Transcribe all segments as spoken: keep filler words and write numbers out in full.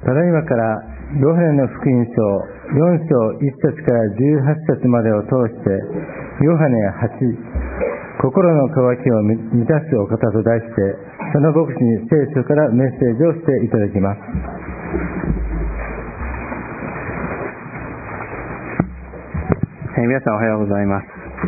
ただいまからヨハネの福音書よん章いち節からじゅうはち節までを通してヨハネはち、心の渇きを満たすお方と題して、その牧師に聖書からメッセージをしていただきます。 えー、皆さんおはようございます。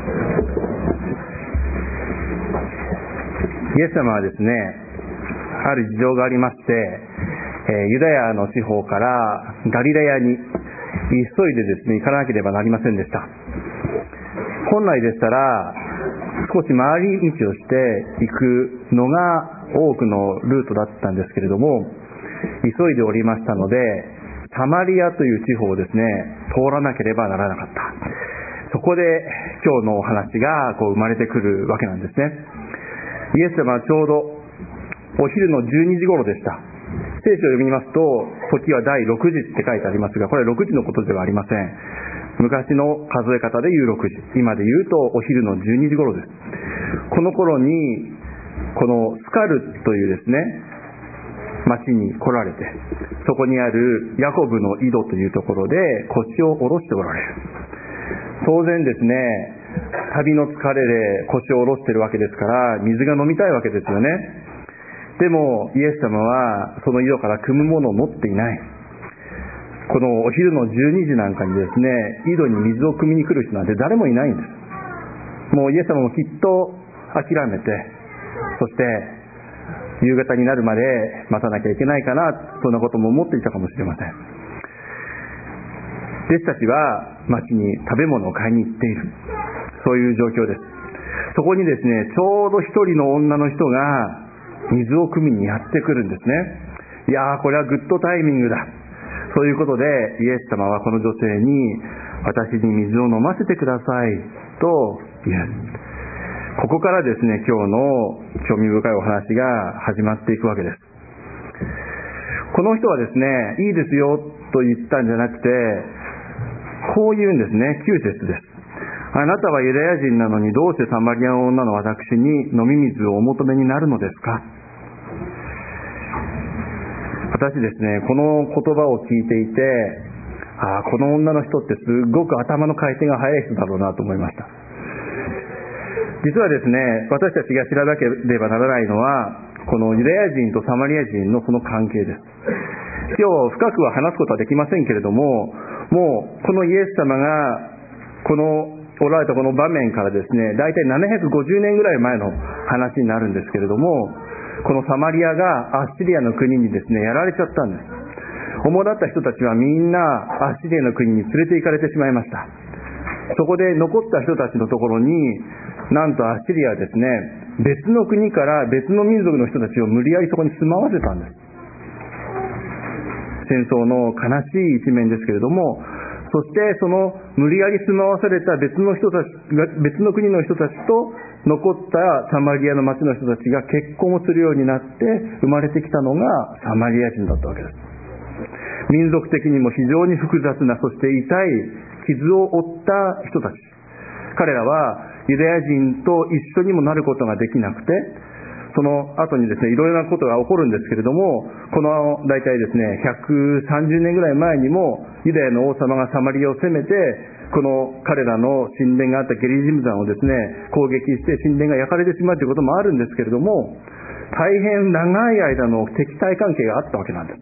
イエス様はですね、ある事情がありまして、えー、ユダヤの地方からガリラヤに急いでですね行かなければなりませんでした。本来でしたら少し回り道をして行くのが多くのルートだったんですけれども、急いでおりましたのでサマリアという地方をですね通らなければならなかった。そこで今日のお話がこう生まれてくるわけなんですね。イエス様はちょうどお昼のじゅうにじ頃でした。聖書を読みますと時は第ろくじって書いてありますが、これはろくじのことではありません。昔の数え方でいうろくじ、今でいうとお昼のじゅうにじ頃です。この頃にこのスカルというですね町に来られて、そこにあるヤコブの井戸というところで腰を下ろしておられる。当然ですね、旅の疲れで腰を下ろしているわけですから水が飲みたいわけですよね。でもイエス様はその井戸から汲むものを持っていない。このお昼のじゅうにじなんかにですね井戸に水を汲みに来る人なんて誰もいないんです。もうイエス様もきっと諦めて、そして夕方になるまで待たなきゃいけないかな、そんなことも思っていたかもしれません。弟子たちは町に食べ物を買いに行っている、そういう状況です。そこにですねちょうど一人の女の人が水を汲みにやってくるんですね。いやー、これはグッドタイミングだ。そういうことでイエス様はこの女性に、私に水を飲ませてくださいと言う。ここからですね今日の興味深いお話が始まっていくわけです。この人はですね、いいですよと言ったんじゃなくて、こう言うんですね。きゅう節です。あなたはユダヤ人なのにどうしてサマリアの女の私に飲み水をお求めになるのですか。私ですね、この言葉を聞いていて、ああ、この女の人ってすごく頭の回転が速い人だろうなと思いました。実はですね、私たちが知らなければならないのは、このユダヤ人とサマリア人のその関係です。今日深くは話すことはできませんけれども、もうこのイエス様がこのおられたこの場面からですね、だいたいななひゃくごじゅうねんぐらい前の話になるんですけれども、このサマリアがアッシリアの国にですねやられちゃったんです。主だった人たちはみんなアッシリアの国に連れて行かれてしまいました。そこで残った人たちのところに、なんとアッシリアはですね、別の国から別の民族の人たちを無理やりそこに住まわせたんです。戦争の悲しい一面ですけれども、そしてその無理やり住まわされた別の人たちが、別の国の人たちと残ったサマリアの町の人たちが結婚をするようになって生まれてきたのがサマリア人だったわけです。民族的にも非常に複雑な、そして痛い傷を負った人たち。彼らはユダヤ人と一緒にもなることができなくて、その後にですねいろいろなことが起こるんですけれども、この大体ですねひゃくさんじゅうねんぐらい前にもユダヤの王様がサマリアを攻めて、この彼らの神殿があったゲリジム山をですね攻撃して神殿が焼かれてしまうということもあるんですけれども、大変長い間の敵対関係があったわけなんです。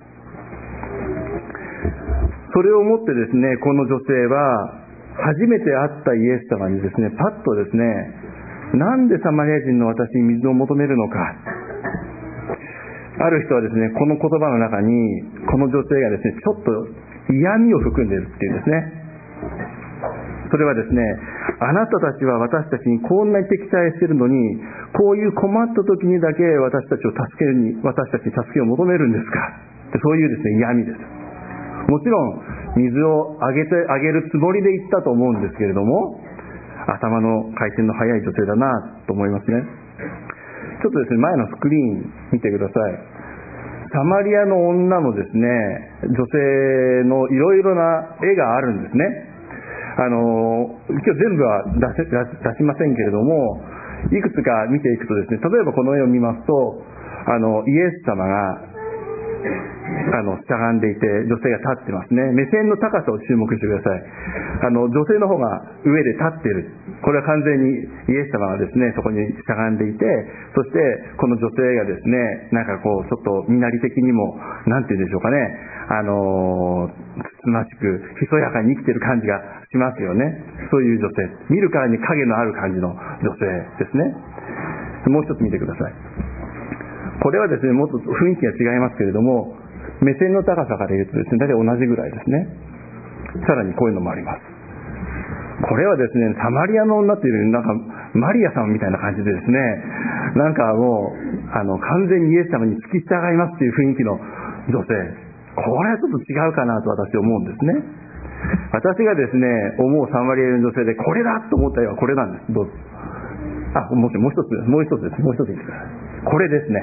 それをもってですね、この女性は初めて会ったイエス様にですね、パッとですね、なんでサマリア人の私に水を求めるのか。ある人はですね、この言葉の中にこの女性がですね、ちょっと嫌味を含んでいるっていうんですね。それはですね、あなたたちは私たちにこんなに敵対しているのに、こういう困った時にだけ私たちを助けるに、私たちに助けを求めるんですか。そういうですね、嫌味です。もちろん水をあげてあげるつもりで言ったと思うんですけれども、頭の回転の速い女性だなと思いますね。ちょっとですね、前のスクリーン見てください。サマリアの女のですね、女性のいろいろな絵があるんですね。あの今日全部は出せ、出しませんけれども、いくつか見ていくとですね、例えばこの絵を見ますと、あのイエス様があのしゃがんでいて、女性が立ってますね。目線の高さを注目してください。あの女性の方が上で立っている。これは完全にイエス様がですね、そこにしゃがんでいて、そしてこの女性がですね、なんかこうちょっと身なり的にもなんて言うんでしょうかね、あのつつましくひそやかに生きている感じがしますよね。そういう女性、見るからに影のある感じの女性ですね。もう一つ見てください。これはですね、もっと雰囲気が違いますけれども、目線の高さから言うとですね、大体同じぐらいですね。さらにこういうのもあります。これはですね、サマリアの女っていうよりなんかマリアさんみたいな感じでですね、なんかもうあの完全にイエス様に付き従いますっていう雰囲気の女性、これはちょっと違うかなと私は思うんですね。私がですね思うサマリアの女性でこれだと思った絵はこれなんです。どうぞ。あ、もう一つもう一つです。もう一つ言ってください。これですね。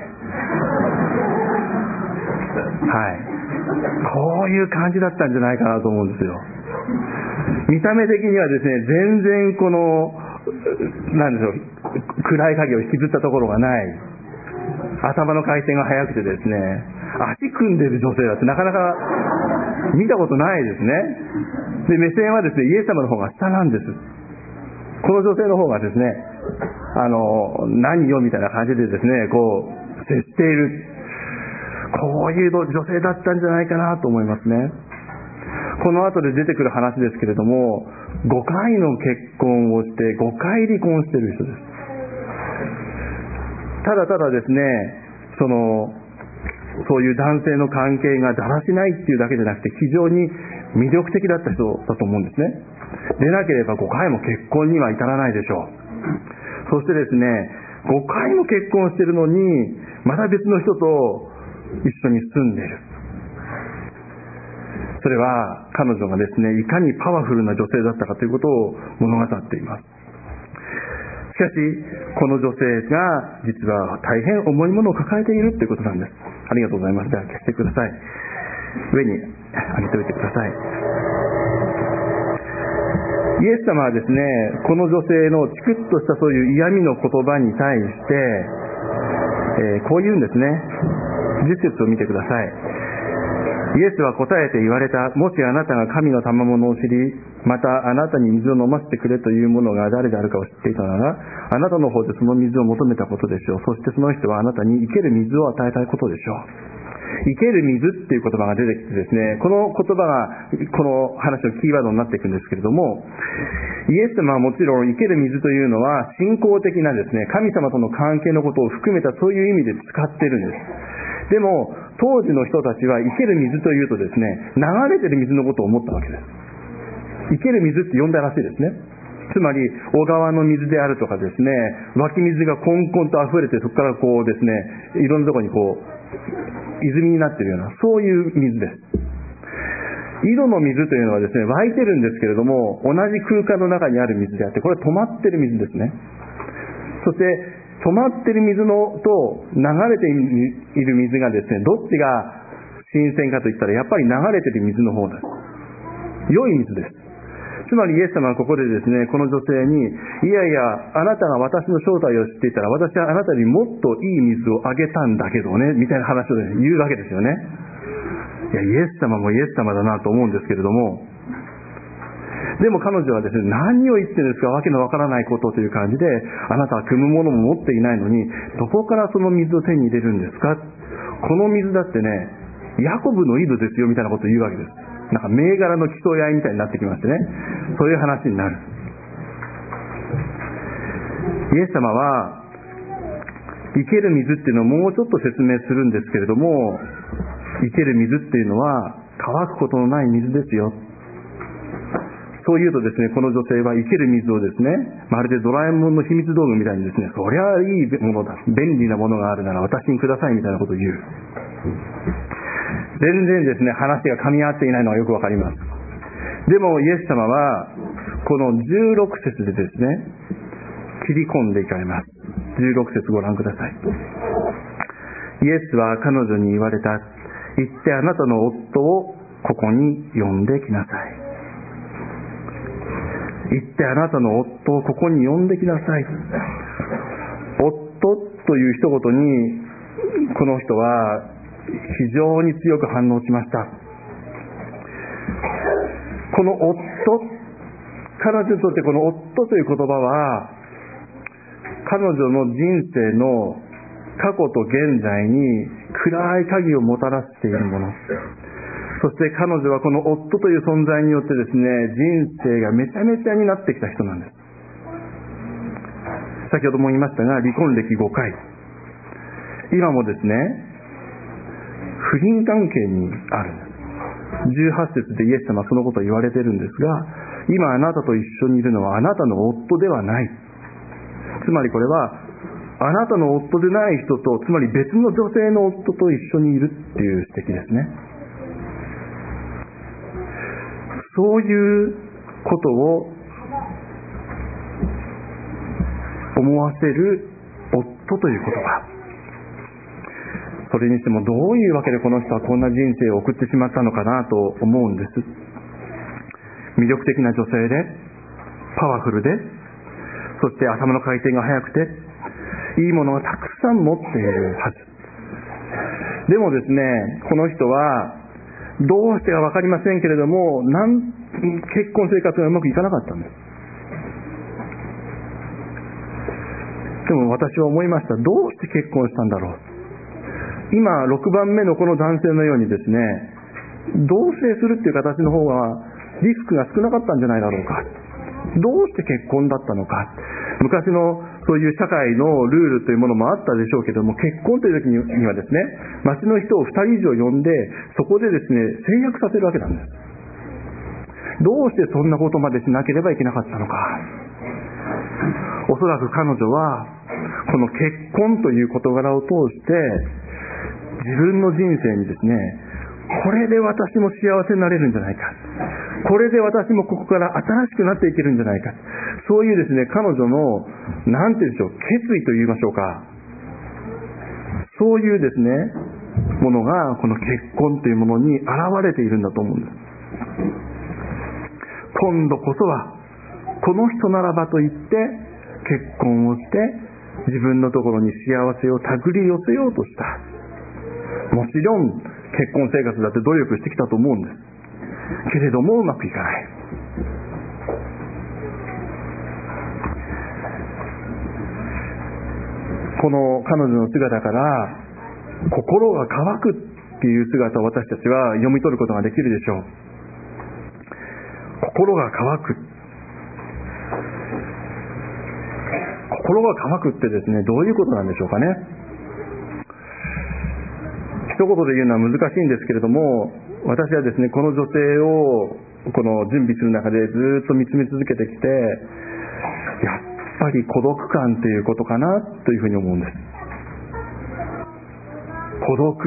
はい、こういう感じだったんじゃないかなと思うんですよ。見た目的にはですね、全然このなんでしょう、暗い影を引きずったところがない、頭の回転が速くてですね、足組んでる女性だってなかなか見たことないですね。で、目線はですね、イエス様の方が下なんです。この女性の方がですね、あの何よみたいな感じでですね、こう接している、こういう女性だったんじゃないかなと思いますね。この後で出てくる話ですけれども、ごかいの結婚をしてごかい離婚している人です。ただただですね、そのそういう男性の関係がだらしないっていうだけじゃなくて、非常に魅力的だった人だと思うんですね。でなければごかいも結婚には至らないでしょう。そしてですね、ごかいも結婚しているのにまた別の人と一緒に住んでいる。それは彼女がですね、いかにパワフルな女性だったかということを物語っています。しかしこの女性が実は大変重いものを抱えているということなんです。ありがとうございます。じゃあ消してください。上に上げておいてください。イエス様はですね、この女性のチクッとしたそういう嫌味の言葉に対して、えー、こう言うんですね。じゅっ節を見てください。イエスは答えて言われた。もしあなたが神の賜物を知り、またあなたに水を飲ませてくれというものが誰であるかを知っていたなら、あなたの方でその水を求めたことでしょう。そしてその人はあなたに生ける水を与えたことでしょう。生ける水っていう言葉が出てきてですね、この言葉がこの話のキーワードになっていくんですけれども、イエス様はもちろん生ける水というのは信仰的なですね、神様との関係のことを含めたそういう意味で使っているんです。でも当時の人たちは生ける水というとですね、流れてる水のことを思ったわけです。生ける水って呼んだらしいですね。つまり小川の水であるとかですね、湧き水がコンコンと溢れて、そこからこうですね、いろんなところにこう泉になっているような、そういう水です。井戸の水というのはですね、湧いてるんですけれども、同じ空間の中にある水であって、これは止まってる水ですね。そして止まってる水のと流れている水がですね、どっちが新鮮かといったら、やっぱり流れている水の方です。良い水です。つまりイエス様はここでですね、この女性に、いやいや、あなたが私の正体を知っていたら、私はあなたにもっといい水をあげたんだけどね、みたいな話を、ね、言うわけですよね。いや、イエス様もイエス様だなと思うんですけれども、でも彼女はですね、何を言ってるんですか、わけのわからないことという感じで、あなたは汲むものも持っていないのに、どこからその水を手に入れるんですか、この水だってね、ヤコブの井戸ですよみたいなことを言うわけです。なんか銘柄の競い合いみたいになってきましてね、そういう話になる。イエス様は生ける水っていうのをもうちょっと説明するんですけれども、生ける水っていうのは乾くことのない水ですよ。そう言うとですね、この女性は生ける水をですね、まるでドラえもんの秘密道具みたいにですね、そりゃいいものだ、便利なものがあるなら私にくださいみたいなことを言う。全然ですね、話が噛み合っていないのがよくわかります。でもイエス様はこのじゅうろく節でですね、切り込んでいかれます。じゅうろく節ご覧ください。イエスは彼女に言われた。行ってあなたの夫をここに呼んできなさい。行ってあなたの夫をここに呼んできなさい。夫という一言にこの人は非常に強く反応しました。この夫、彼女にとってこの夫という言葉は、彼女の人生の過去と現在に暗い影をもたらしているもの。そして彼女はこの夫という存在によってですね、人生がめちゃめちゃになってきた人なんです。先ほども言いましたが、離婚歴ごかい。今もですね、不倫関係にあるんです。じゅうはち節でイエス様はそのことを言われているんですが、今あなたと一緒にいるのはあなたの夫ではない。つまりこれは、あなたの夫でない人と、つまり別の女性の夫と一緒にいるっていう指摘ですね。そういうことを思わせる夫という言葉。それにしてもどういうわけでこの人はこんな人生を送ってしまったのかなと思うんです。魅力的な女性で、パワフルで、そして頭の回転が速くて、いいものがたくさん持っているはず。でもですね、この人はどうしてか分かりませんけれども、なん結婚生活がうまくいかなかったんです。でも私は思いました。どうして結婚したんだろう。今ろくばんめのこの男性のようにですね、同棲するっていう形の方がリスクが少なかったんじゃないだろうか。どうして結婚だったのか。昔のそういう社会のルールというものもあったでしょうけれども、結婚という時にはですね、町の人をふたり以上呼んで、そこでですね、誓約させるわけなんです。どうしてそんなことまでしなければいけなかったのか。おそらく彼女はこの結婚という事柄を通して自分の人生にですね、これで私も幸せになれるんじゃないか、これで私もここから新しくなっていけるんじゃないか、そういうですね、彼女のなんて言うんでしょう、決意と言いましょうか、そういうですねものがこの結婚というものに現れているんだと思うんです。今度こそはこの人ならばと言って結婚をして自分のところに幸せを手繰り寄せようとした。もちろん結婚生活だって努力してきたと思うんですけれども、うまくいかない。この彼女の姿から心が乾くっていう姿を私たちは読み取ることができるでしょう。心が乾く、心が乾くってですね、どういうことなんでしょうかね。一言で言うのは難しいんですけれども、私はですね、この女性をこの準備する中でずっと見つめ続けてきて、やっぱり孤独感ということかなというふうに思うんです。孤独、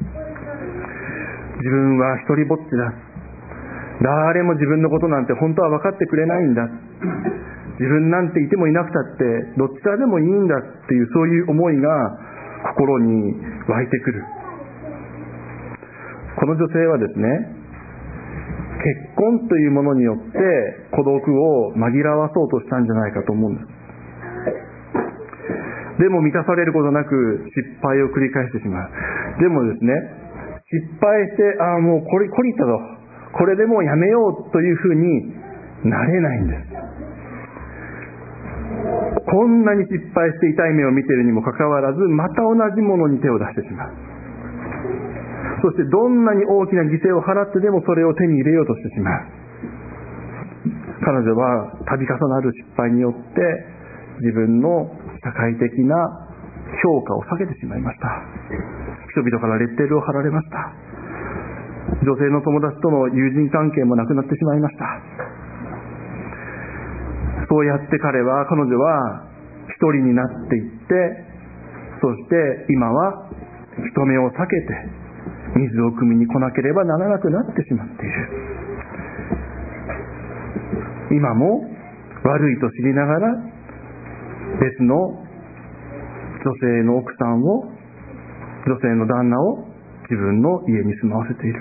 自分は一人ぼっちだ、誰も自分のことなんて本当は分かってくれないんだ、自分なんていてもいなくたってどちらでもいいんだっていう、そういう思いが心に湧いてくる。この女性はですね、結婚というものによって孤独を紛らわそうとしたんじゃないかと思うんです。でも満たされることなく失敗を繰り返してしまう。でもですね、失敗して、ああもうこれ懲りたぞ、これでもうやめようというふうになれないんです。こんなに失敗して痛い目を見ているにもかかわらず、また同じものに手を出してしまう。そしてどんなに大きな犠牲を払ってでもそれを手に入れようとしてしまう。彼女は度重なる失敗によって自分の社会的な評価を下げてしまいました。人々からレッテルを貼られました。女性の友達との友人関係もなくなってしまいました。そうやって彼は彼女は一人になっていって、そして今は人目を避けて水を汲みに来なければならなくなってしまっている。今も悪いと知りながら別の女性の奥さんを、女性の旦那を自分の家に住まわせている。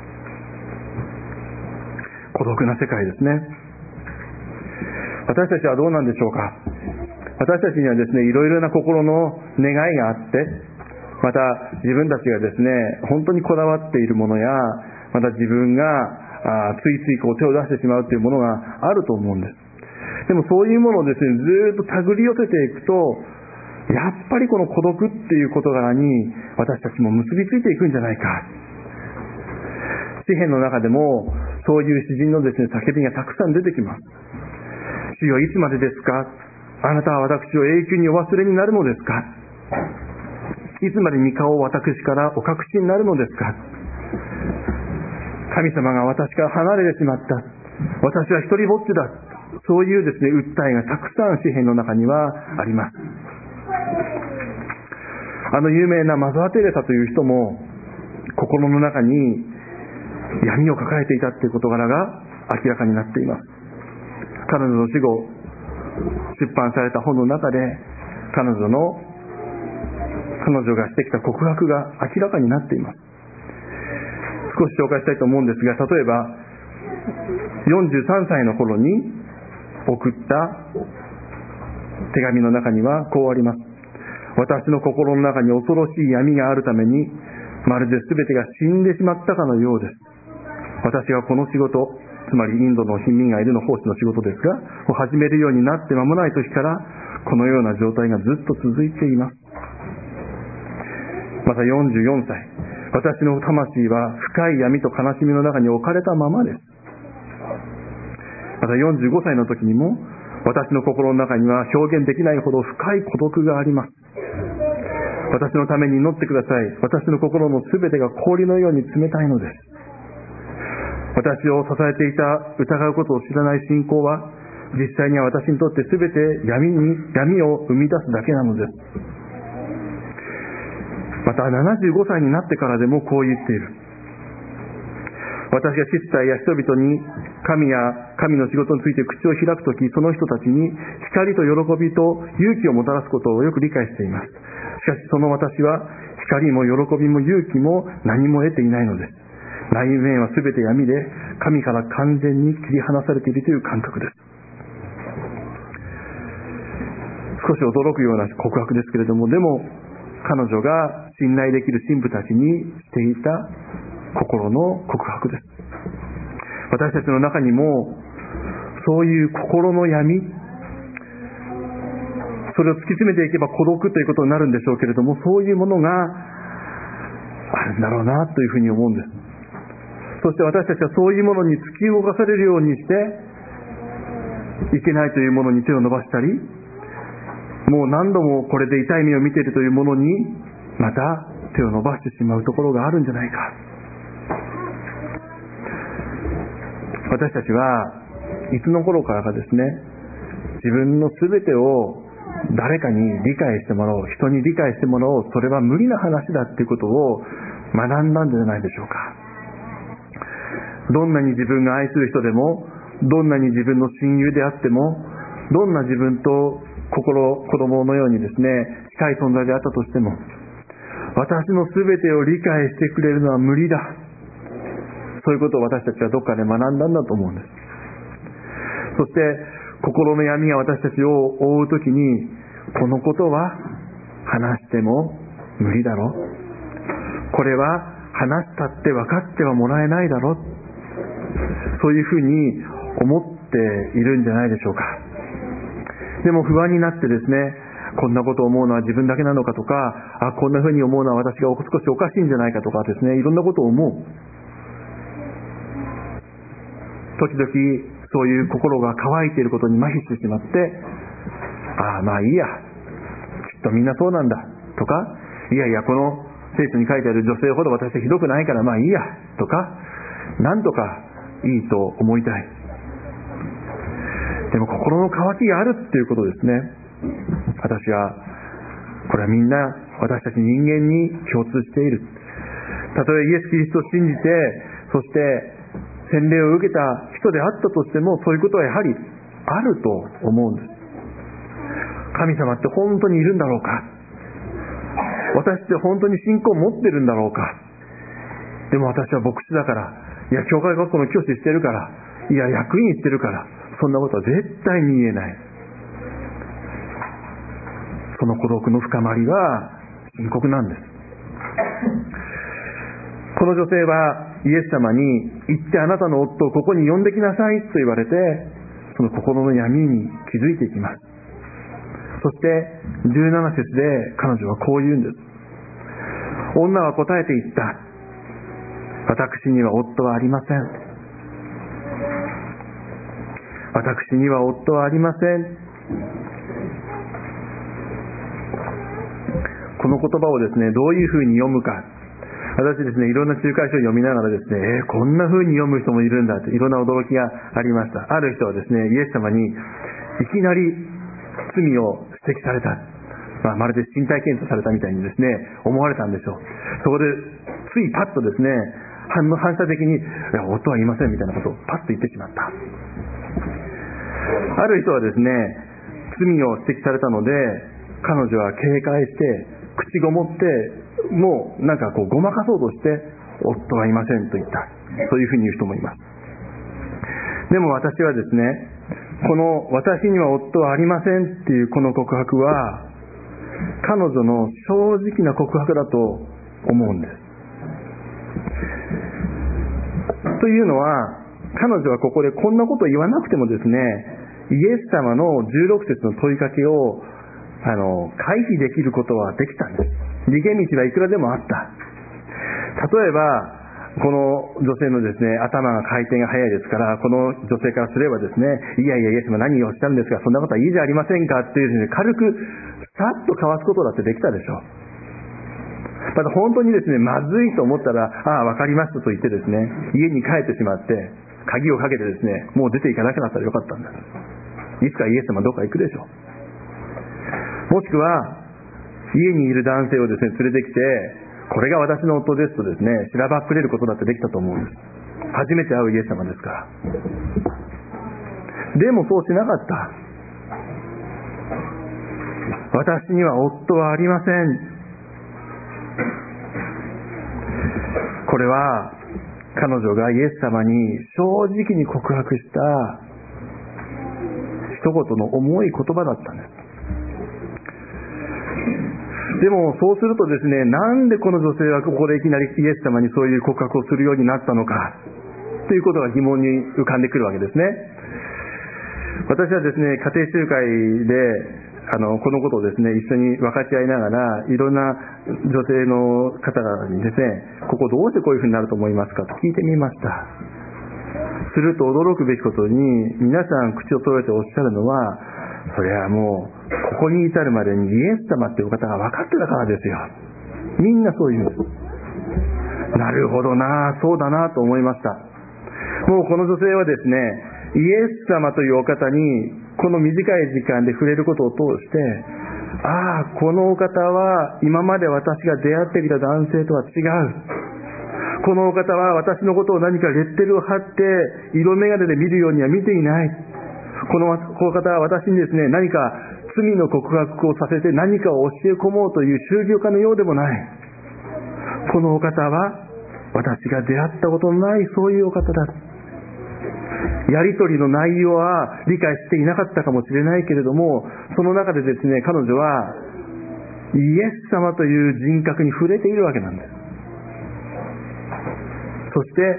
孤独な世界ですね。私たちはどうなんでしょうか。私たちにはですね、いろいろな心の願いがあって、 また自分たちがですね、本当にこだわっているものや、また自分があついついこう手を出してしまうというものがあると思うんです。でもそういうものをですね、ずっと手繰り寄せていくと、やっぱりこの孤独っていう事柄に私たちも結びついていくんじゃないか。詩篇の中でもそういう詩人のですね、叫びがたくさん出てきます。主よ、いつまでですか？あなたは私を永久にお忘れになるのですか？いつまでに顔を私からお隠しになるのですか？神様が私から離れてしまった。私は一人ぼっちだ。そういうですね、訴えがたくさん詩篇の中にはあります。あの有名なマザー・テレサという人も心の中に闇を抱えていたという事柄が明らかになっています。彼女の死後出版された本の中で彼女の彼女がしてきた告白が明らかになっています。少し紹介したいと思うんですが、例えばよんじゅうさんさいの頃に送った手紙の中にはこうあります。私の心の中に恐ろしい闇があるために、まるで全てが死んでしまったかのようです。私はこの仕事、つまりインドの貧民街での奉仕の仕事ですが、を始めるようになって間もない時からこのような状態がずっと続いています。またよんじゅうよんさい、私の魂は深い闇と悲しみの中に置かれたままです。またよんじゅうごさいの時にも、私の心の中には表現できないほど深い孤独があります。私のために祈ってください。私の心のすべてが氷のように冷たいのです。私を支えていた疑うことを知らない信仰は、実際には私にとってすべて闇に闇を生み出すだけなのです。またななじゅうごさいになってからでもこう言っている。私がシスターや人々に神や神の仕事について口を開くとき、その人たちに光と喜びと勇気をもたらすことをよく理解しています。しかしその私は光も喜びも勇気も何も得ていないのです。内面はすべて闇で神から完全に切り離されているという感覚です。少し驚くような告白ですけれども、でも彼女が信頼できる神父たちにしていた心の告白です。私たちの中にもそういう心の闇、それを突き詰めていけば孤独ということになるんでしょうけれども、そういうものがあるんだろうなというふうに思うんです。そして私たちはそういうものに突き動かされるようにしていけないというものに手を伸ばしたり、もう何度もこれで痛い目を見ているというものにまた手を伸ばしてしまうところがあるんじゃないか。私たちはいつの頃からかですね、自分のすべてを誰かに理解してもらおう、人に理解してもらおう、それは無理な話だっていうことを学んだんじゃないでしょうか。どんなに自分が愛する人でも、どんなに自分の親友であっても、どんな自分と心、子供のようにですね、近い存在であったとしても、私のすべてを理解してくれるのは無理だ。そういうことを私たちはどっかで学んだんだと思うんです。そして心の闇が私たちを覆うときに、このことは話しても無理だろ、これは話したって分かってはもらえないだろ、そういうふうに思っているんじゃないでしょうか。でも不安になってですね、こんなことを思うのは自分だけなのかとか、あ、こんなふうに思うのは私が少しおかしいんじゃないかとかですね、いろんなことを思う。時々そういう心が乾いていることに麻痺してしまって、ああまあいいや、きっとみんなそうなんだとか、いやいやこの聖書に書いてある女性ほど私はひどくないからまあいいやとか、なんとかいいと思いたい。でも心の渇きがあるっていうことですね。私はこれはみんな私たち人間に共通している。たとえイエス・キリストを信じて、そして洗礼を受けた人であったとしても、そういうことはやはりあると思うんです。神様って本当にいるんだろうか、私って本当に信仰を持ってるんだろうか、でも私は牧師だから、いや教会学校の教師してるから、いや役員してるから、そんなことは絶対に言えない。その孤独の深まりは深刻なんです。 この女性はイエス様に、行ってあなたの夫をここに呼んできなさいと言われて、その心の闇に気づいていきます。そしてじゅうなな節で彼女はこう言うんです。女は答えて言った。私には夫はありません。私には夫はありません。この言葉をですね、どういうふうに読むか。私ですね、いろんな仲介書を読みながらですね、えー、こんな風に読む人もいるんだっていろんな驚きがありました。ある人はですね、イエス様にいきなり罪を指摘された。まあ、まるで身体検査されたみたいにですね、思われたんでしょう。そこでついパッとですね、反反射的に、いや、夫はいませんみたいなことをパッと言ってしまった。ある人はですね、罪を指摘されたので、彼女は警戒して、口ごもって、もうなんかこうごまかそうとして夫はいませんと言った。そういうふうに言う人もいます。でも私はですね、この私には夫はありませんっていうこの告白は彼女の正直な告白だと思うんです。というのは、彼女はここでこんなことを言わなくてもですね、イエス様のじゅうろく節の問いかけをあの回避できることはできたんです。逃げ道はいくらでもあった。例えばこの女性のですね、頭が回転が早いですから、この女性からすればですね、いやいやイエス様何をおっしゃるんですか、そんなことはいいじゃありませんかっていうですね、軽くさっとかわすことだってできたでしょう。また本当にですね、まずいと思ったら、ああわかりましたと言ってですね、家に帰ってしまって鍵をかけてですね、もう出ていかなくなったらよかったんです。いつかイエス様どっか行くでしょう。もしくは家にいる男性をですね、連れてきて、これが私の夫ですとですね、しらばっくれることだってできたと思うんです。初めて会うイエス様ですから。でもそうしなかった。私には夫はありません。これは彼女がイエス様に正直に告白した一言の重い言葉だったんです。でもそうするとですね、なんでこの女性はここでいきなりイエス様にそういう告白をするようになったのかということが疑問に浮かんでくるわけですね。私はですね、家庭集会であのこのことをですね、一緒に分かち合いながら、いろんな女性の方々にですね、ここどうしてこういうふうになると思いますかと聞いてみました。すると驚くべきことに、皆さん口を揃えておっしゃるのは、それはもうここに至るまでにイエス様っていう方が分かってたからですよ。みんなそう言うんです。なるほどな、そうだなと思いました。もうこの女性はですね、イエス様というお方にこの短い時間で触れることを通して、ああ、このお方は今まで私が出会ってきた男性とは違う。このお方は私のことを何かレッテルを貼って色眼鏡で見るようには見ていない。このこの方は私にですね、何か罪の告白をさせて何かを教え込もうという宗教家のようでもない。このお方は私が出会ったことのないそういうお方だ。やりとりの内容は理解していなかったかもしれないけれども、その中でですね、彼女はイエス様という人格に触れているわけなんです。そして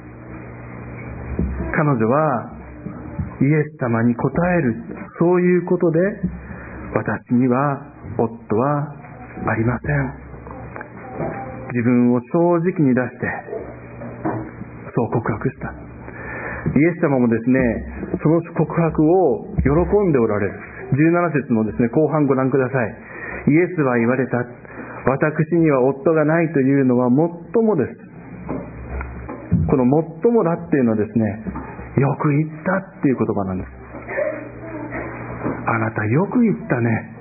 彼女はイエス様に応える、そういうことで、私には夫はありません。自分を正直に出してそう告白した。イエス様もですね、その告白を喜んでおられる。じゅうなな節のですね、後半ご覧ください。イエスは言われた。私には夫がないというのはもっともです。このもっともだっていうのはですね、よく言ったっていう言葉なんです。あなたよく言ったね。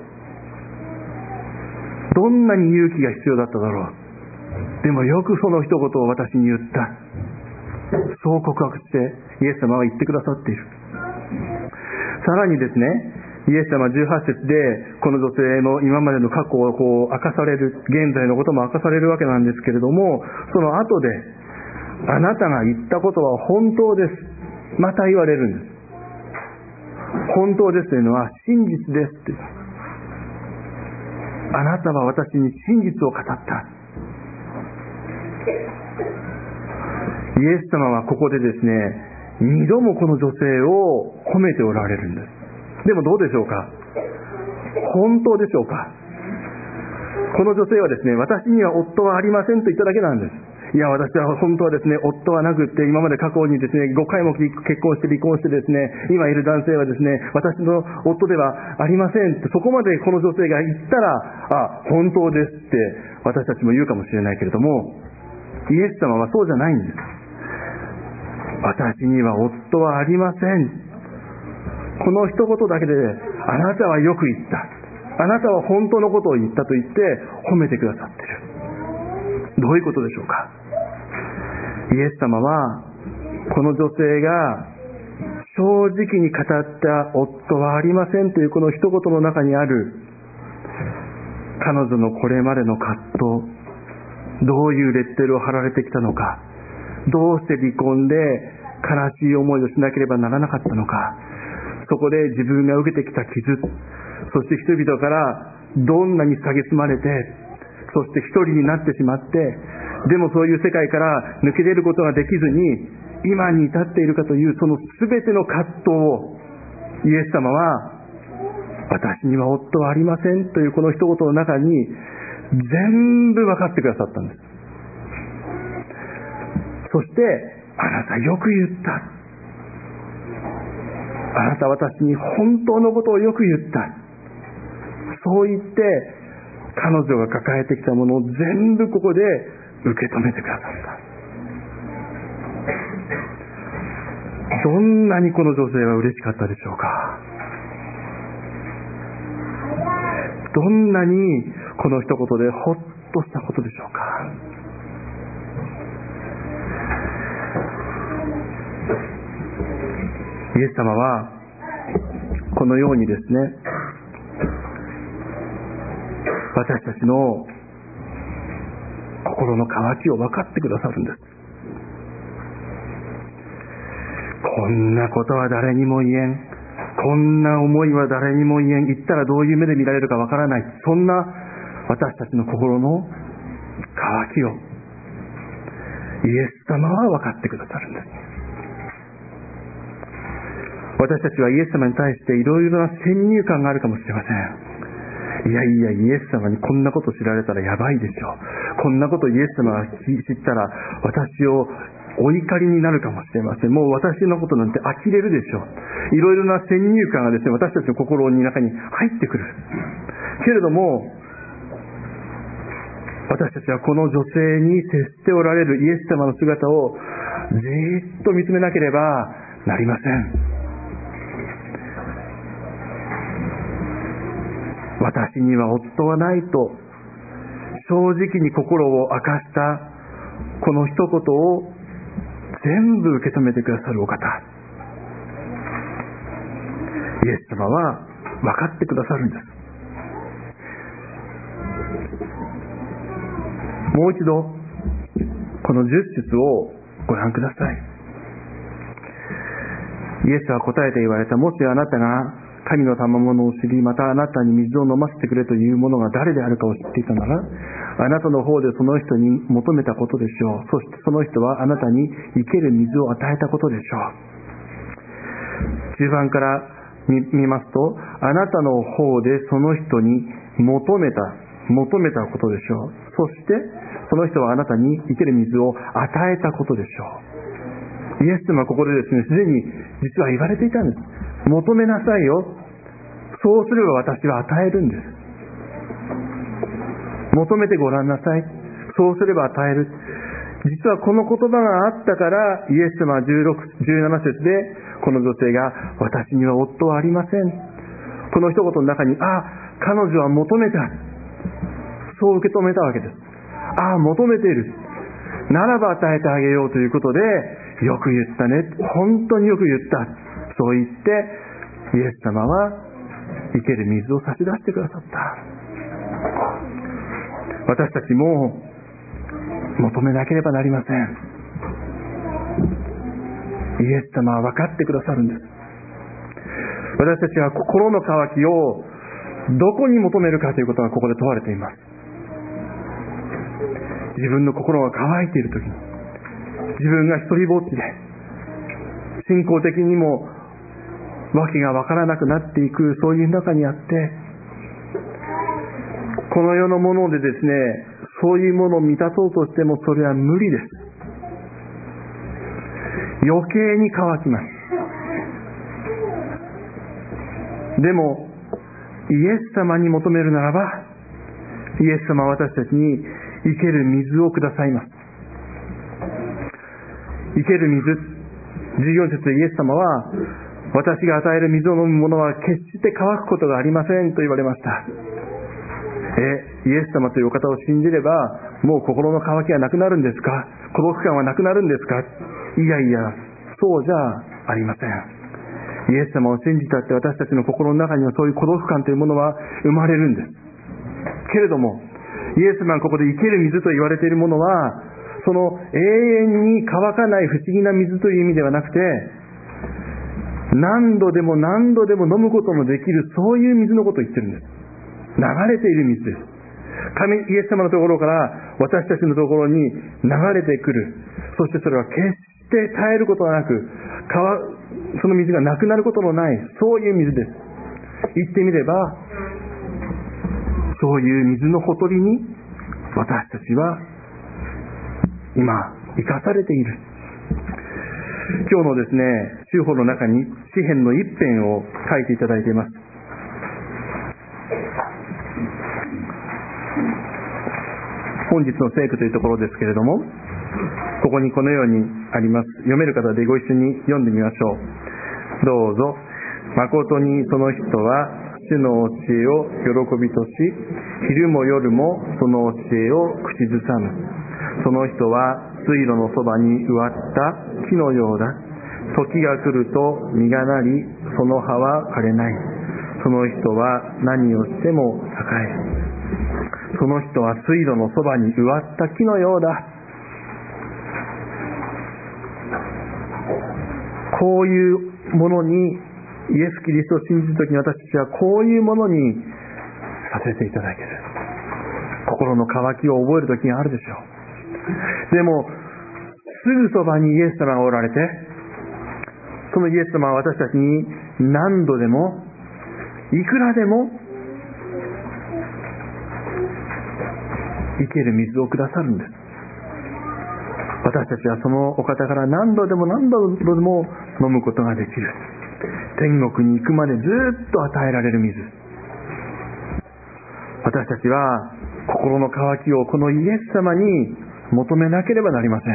どんなに勇気が必要だっただろう。でもよくその一言を私に言った。そう告白してイエス様は言ってくださっている。さらにですね、イエス様じゅうはち節でこの女性の今までの過去をこう明かされる、現在のことも明かされるわけなんですけれども、その後であなたが言ったことは本当です、また言われるんです。本当ですというのは真実ですって。あなたは私に真実を語った。 イエス様はここでですね、二度もこの女性を褒めておられるんです。でもどうでしょうか？本当でしょうか？この女性はですね、私には夫はありませんと言っただけなんです。いや、私は本当はですね、夫はなくって、今まで過去にですね、ごかいも結婚して離婚してですね、今いる男性はですね、私の夫ではありませんって、そこまでこの女性が言ったら、あ、本当ですって私たちも言うかもしれないけれども、イエス様はそうじゃないんです。私には夫はありません。この一言だけで、あなたはよく言った。あなたは本当のことを言ったと言って褒めてくださっている。どういうことでしょうか？イエス様はこの女性が正直に語った夫はありませんというこの一言の中にある彼女のこれまでの葛藤、どういうレッテルを貼られてきたのか、どうして離婚で悲しい思いをしなければならなかったのか、そこで自分が受けてきた傷、そして人々からどんなに蔑まれて、そして一人になってしまって、でもそういう世界から抜け出ることができずに今に至っているかという、その全ての葛藤をイエス様は、私には夫はありませんというこの一言の中に全部分かってくださったんです。そして、あなたよく言った、あなた私に本当のことをよく言った、そう言って彼女が抱えてきたものを全部ここで受け止めてくださった。どんなにこの女性は嬉しかったでしょうか。どんなにこの一言でほっとしたことでしょうか。イエス様はこのようにですね、私たちの心の渇きを分かってくださるんです。こんなことは誰にも言えん、こんな思いは誰にも言えん、言ったらどういう目で見られるか分からない、そんな私たちの心の渇きをイエス様は分かってくださるんです。私たちはイエス様に対していろいろな先入観があるかもしれません。いやいや、イエス様にこんなこと知られたらやばいでしょう。こんなことイエス様が知ったら私をお怒りになるかもしれません。もう私のことなんて呆れるでしょう。いろいろな先入観がですね、私たちの心の中に入ってくる。けれども、私たちはこの女性に接しておられるイエス様の姿をじーっと見つめなければなりません。私には夫はないと正直に心を明かしたこの一言を全部受け止めてくださるお方、イエス様は分かってくださるんです。もう一度このじゅっ節をご覧ください。イエスは答えて言われた。もしあなたが神の賜物を知り、またあなたに水を飲ませてくれという者が誰であるかを知っていたなら、あなたの方でその人に求めたことでしょう。そしてその人はあなたに生ける水を与えたことでしょう。中盤から見, 見ますと、あなたの方でその人に求めた求めたことでしょう。そしてその人はあなたに生ける水を与えたことでしょう。イエス様はここでですね、すでに実は言われていたんです。求めなさいよ。そうすれば私は与えるんです。求めてごらんなさい。そうすれば与える。実はこの言葉があったからイエス様はじゅうろく、じゅうなな節でこの女性が私には夫はありません、この一言の中に、あ、彼女は求めた、そう受け止めたわけです。ああ、求めているならば与えてあげようということで、よく言ったね、本当によく言った、そう言ってイエス様は生ける水を差し出してくださった。私たちも求めなければなりません。イエス様は分かってくださるんです。私たちは心の渇きをどこに求めるかということがここで問われています。 自分の心が乾いているときに、自分が一人ぼっちで信仰的にもわけがわからなくなっていく、そういう中にあって、この世のものでですね、そういうものを満たそうとしてもそれは無理です。余計に乾きます。でもイエス様に求めるならば、イエス様は私たちに生ける水をくださいます。生ける水、じゅうよん節でイエス様は、私が与える水を飲む者は決して乾くことがありませんと言われました。え、イエス様というお方を信じればもう心の渇きはなくなるんですか？孤独感はなくなるんですか？いやいや、そうじゃありません。イエス様を信じたって私たちの心の中にはそういう孤独感というものは生まれるんです。けれどもイエス様がここで生ける水と言われているものは、その永遠に乾かない不思議な水という意味ではなくて、何度でも何度でも飲むことのできる、そういう水のことを言ってるんです。流れている水です。神イエス様のところから私たちのところに流れてくる。そしてそれは決して絶えることはなく、その水がなくなることのない、そういう水です。言ってみれば、そういう水のほとりに私たちは今生かされている。今日のですね、週報の中に詩編の一編を書いていただいています。本日の聖句というところですけれども、ここにこのようにあります。読める方でご一緒に読んでみましょう。どうぞ。誠にその人は主の教えを喜びとし、昼も夜もその教えを口ずさむ。その人は水路のそばに植わった木のようだ。時が来ると実がなり、その葉は枯れない。その人は何をしても栄える。その人は水路のそばに植わった木のようだ。こういうものに、イエス・キリストを信じるときに私たちはこういうものにさせていただける。心の渇きを覚えるときがあるでしょう。でもすぐそばにイエス様がおられて、そのイエス様は私たちに何度でもいくらでも生ける水をくださるんです。私たちはそのお方から何度でも何度でも飲むことができる。天国に行くまでずっと与えられる水。私たちは心の渇きをこのイエス様に求めなければなりません。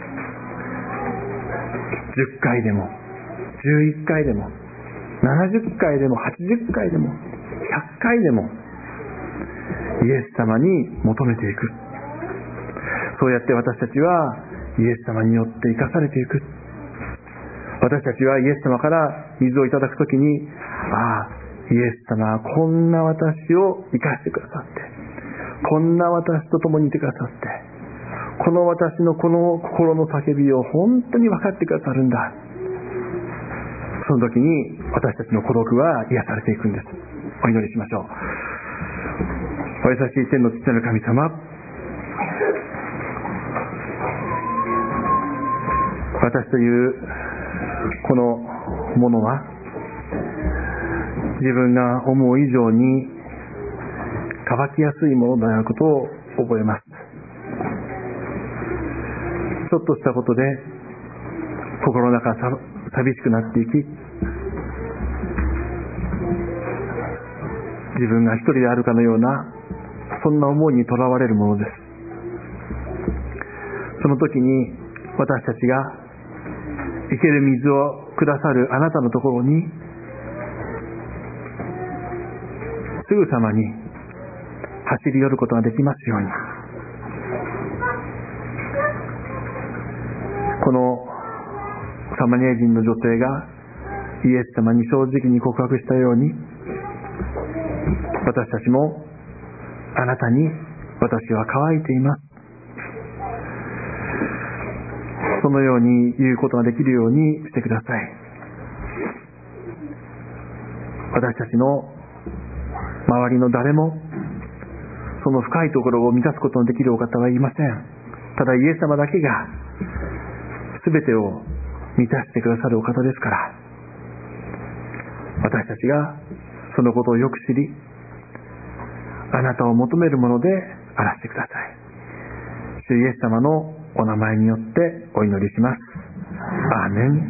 じゅっかいでもじゅういっかいでもななじゅっかいでもはちじゅっかいでもひゃっかいでもイエス様に求めていく。そうやって私たちはイエス様によって生かされていく。私たちはイエス様から水をいただくときに、ああ、イエス様はこんな私を生かしてくださって、こんな私と共にいてくださって、この私のこの心の叫びを本当に分かってくださるんだ。その時に私たちの孤独は癒されていくんです。お祈りしましょう。お優しい天の父なる神様、私というこのものは自分が思う以上に乾きやすいものであることを覚えます。ちょっとしたことで心の中が寂しくなっていき、自分が一人であるかのようなそんな思いにとらわれるものです。その時に私たちが生ける水をくださるあなたのところにすぐさまに走り寄ることができますように。このサマリア人の女性がイエス様に正直に告白したように、私たちもあなたに私は乾いています、そのように言うことができるようにしてください。私たちの周りの誰もその深いところを満たすことのできるお方はいません。ただイエス様だけが全てを満たしてくださるお方ですから、私たちがそのことをよく知り、あなたを求めるものであらせてください。主イエス様のお名前によってお祈りします。アーメン。